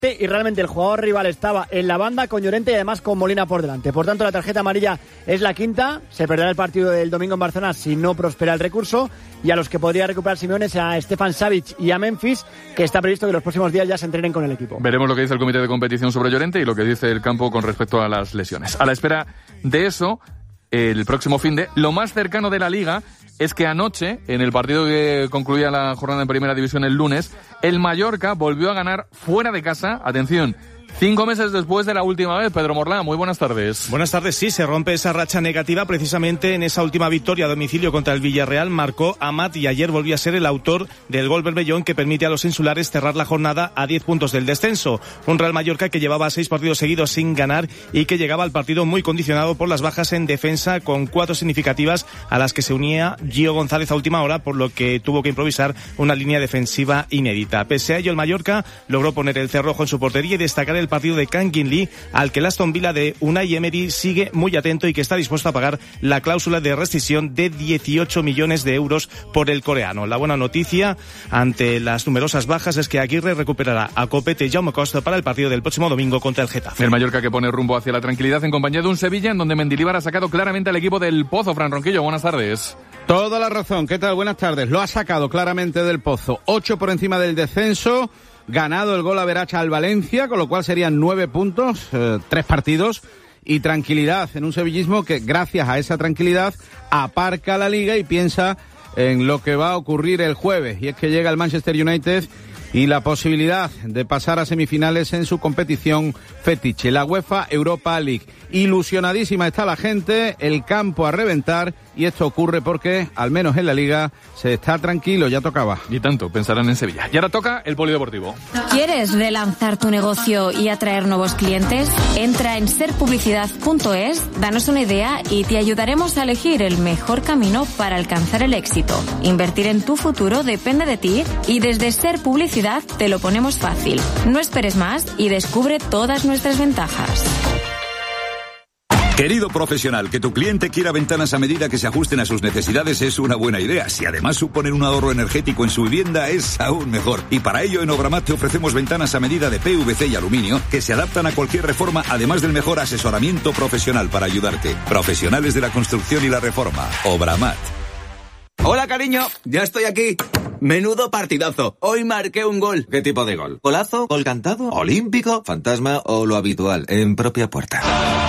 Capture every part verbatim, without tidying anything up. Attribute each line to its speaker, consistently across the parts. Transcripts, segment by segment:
Speaker 1: y realmente el jugador rival estaba en la banda con Llorente y además con Molina por delante. Por tanto, la tarjeta amarilla es la quinta. Se perderá el partido del domingo en Barcelona si no prospera el recurso. Y a los que podría recuperar Simeone es a Stefan Savic y a Memphis, que está previsto que los próximos días ya se entrenen con el equipo.
Speaker 2: Veremos lo que dice el comité de competición sobre Llorente y lo que dice el campo con respecto a las lesiones. A la espera de eso, el próximo finde, lo más cercano de la Liga es que anoche, en el partido que concluía la jornada en Primera División el lunes, el Mallorca volvió a ganar fuera de casa, atención, cinco meses después de la última vez. Pedro Morlá, muy buenas tardes.
Speaker 3: Buenas tardes, sí, se rompe esa racha negativa precisamente en esa última victoria a domicilio contra el Villarreal. Marcó Amat y ayer volvió a ser el autor del gol Berbellón que permite a los insulares cerrar la jornada a diez puntos del descenso. Un Real Mallorca que llevaba seis partidos seguidos sin ganar y que llegaba al partido muy condicionado por las bajas en defensa, con cuatro significativas a las que se unía Gio González a última hora, por lo que tuvo que improvisar una línea defensiva inédita. Pese a ello, el Mallorca logró poner el cerrojo en su portería y destacar el partido de Kang In Lee, al que el Aston Villa de Unai Emery sigue muy atento y que está dispuesto a pagar la cláusula de rescisión de dieciocho millones de euros por el coreano. La buena noticia ante las numerosas bajas es que Aguirre recuperará a Copete y Jaume Costa para el partido del próximo domingo contra el Getafe.
Speaker 2: El Mallorca que pone rumbo hacia la tranquilidad en compañía de un Sevilla en donde Mendilibar ha sacado claramente al equipo del Pozo. Fran Ronquillo, buenas tardes.
Speaker 4: Toda la razón. ¿Qué tal? Buenas tardes. Lo ha sacado claramente del Pozo. Ocho por encima del descenso. Ganado el gol a Veracha al Valencia, con lo cual serían nueve puntos, eh, tres partidos y tranquilidad en un sevillismo que, gracias a esa tranquilidad, aparca la Liga y piensa en lo que va a ocurrir el jueves. Y es que llega el Manchester United y la posibilidad de pasar a semifinales en su competición fetiche, la UEFA Europa League. Ilusionadísima está la gente, el campo a reventar, y esto ocurre porque, al menos en la Liga, se está tranquilo, ya tocaba.
Speaker 2: Y tanto, pensarán en Sevilla. Y ahora toca el polideportivo.
Speaker 5: ¿Quieres relanzar tu negocio y atraer nuevos clientes? Entra en ser publicidad punto es, danos una idea y te ayudaremos a elegir el mejor camino para alcanzar el éxito. Invertir en tu futuro depende de ti y desde Ser Publicidad te lo ponemos fácil. No esperes más y descubre todas nuestras ventajas.
Speaker 6: Querido profesional, que tu cliente quiera ventanas a medida que se ajusten a sus necesidades es una buena idea. Si además suponen un ahorro energético en su vivienda, es aún mejor. Y para ello, en Obramat te ofrecemos ventanas a medida de P V C y aluminio que se adaptan a cualquier reforma, además del mejor asesoramiento profesional para ayudarte. Profesionales de la construcción y la reforma. Obramat.
Speaker 7: Hola, cariño, ya estoy aquí. Menudo partidazo. Hoy marqué un gol. ¿Qué tipo de gol? ¿Golazo? ¿Gol cantado? ¿Olímpico? ¿Fantasma? ¿O lo habitual, en propia puerta?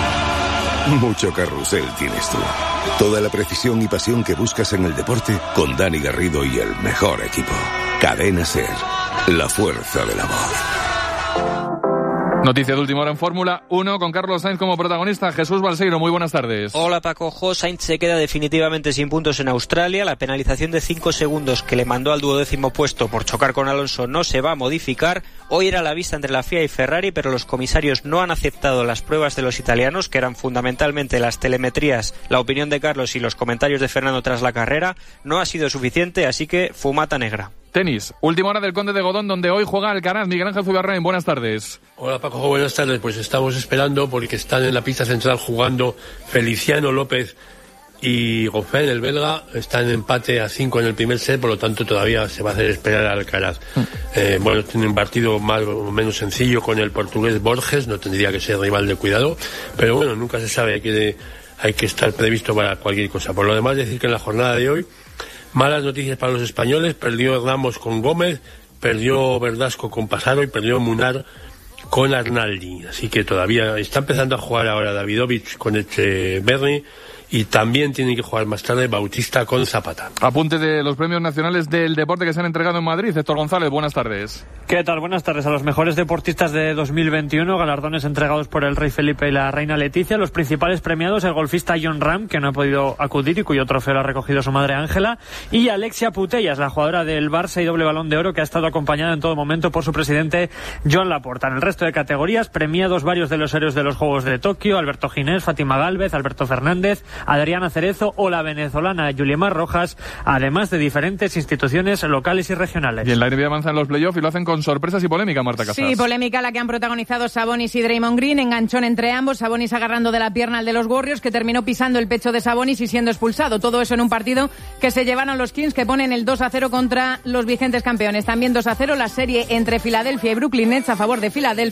Speaker 8: Mucho carrusel tienes tú. Toda la precisión y pasión que buscas en el deporte con Dani Garrido y el mejor equipo. Cadena Ser, la fuerza de la voz.
Speaker 2: Noticia de última hora en Fórmula uno con Carlos Sainz como protagonista. Jesús Balseiro, muy buenas tardes.
Speaker 9: Hola Paco. Jo, Sainz se queda definitivamente sin puntos en Australia. La penalización de cinco segundos que le mandó al duodécimo puesto por chocar con Alonso no se va a modificar. Hoy era la vista entre la F I A y Ferrari, pero los comisarios no han aceptado las pruebas de los italianos, que eran fundamentalmente las telemetrías, la opinión de Carlos y los comentarios de Fernando tras la carrera. No ha sido suficiente, así que fumata negra.
Speaker 2: Tenis, última hora del Conde de Godón, donde hoy juega Alcaraz. Miguel Ángel Zubiarrain, buenas tardes.
Speaker 10: Hola Paco, buenas tardes. Pues estamos esperando porque están en la pista central jugando Feliciano López y Goffin, el belga. Están en empate a cinco en el primer set, por lo tanto todavía se va a hacer esperar a Alcaraz. Mm. Eh, bueno, tiene un partido más o menos sencillo con el portugués Borges, no tendría que ser rival de cuidado, pero bueno, nunca se sabe, hay que, hay que estar previsto para cualquier cosa. Por lo demás, decir que en la jornada de hoy, malas noticias para los españoles. Perdió Ramos con Gómez, perdió Verdasco con Pasaro y perdió Munar con Arnaldi. Así que todavía está empezando a jugar ahora Davidovich con Echeverri y también tienen que jugar más tarde Bautista con Zapata.
Speaker 2: Apunte de los premios nacionales del deporte que se han entregado en Madrid. Héctor González, buenas tardes.
Speaker 11: ¿Qué tal? Buenas tardes. A los mejores deportistas de dos mil veintiuno, galardones entregados por el rey Felipe y la reina Leticia. Los principales premiados, el golfista Jon Rahm, que no ha podido acudir y cuyo trofeo lo ha recogido su madre Ángela, y Alexia Putellas, la jugadora del Barça y doble Balón de Oro, que ha estado acompañada en todo momento por su presidente Joan Laporta. En el resto de categorías, premiados varios de los héroes de los Juegos de Tokio: Alberto Ginés, Fátima Gálvez, Alberto Fernández, Adriana Cerezo o la venezolana Yulimar Rojas, además de diferentes instituciones locales y regionales.
Speaker 2: Y en la N B A avanzan los playoffs y lo hacen con sorpresas y polémica, Marta Casas.
Speaker 12: Sí, polémica la que han protagonizado Sabonis y Draymond Green, enganchón entre ambos, Sabonis agarrando de la pierna al de los Warriors, que terminó pisando el pecho de Sabonis y siendo expulsado. Todo eso en un partido que se llevaron los Kings, que ponen el dos a cero contra los vigentes campeones. También dos a cero la serie entre Filadelfia y Brooklyn Nets a favor de Filadelfia.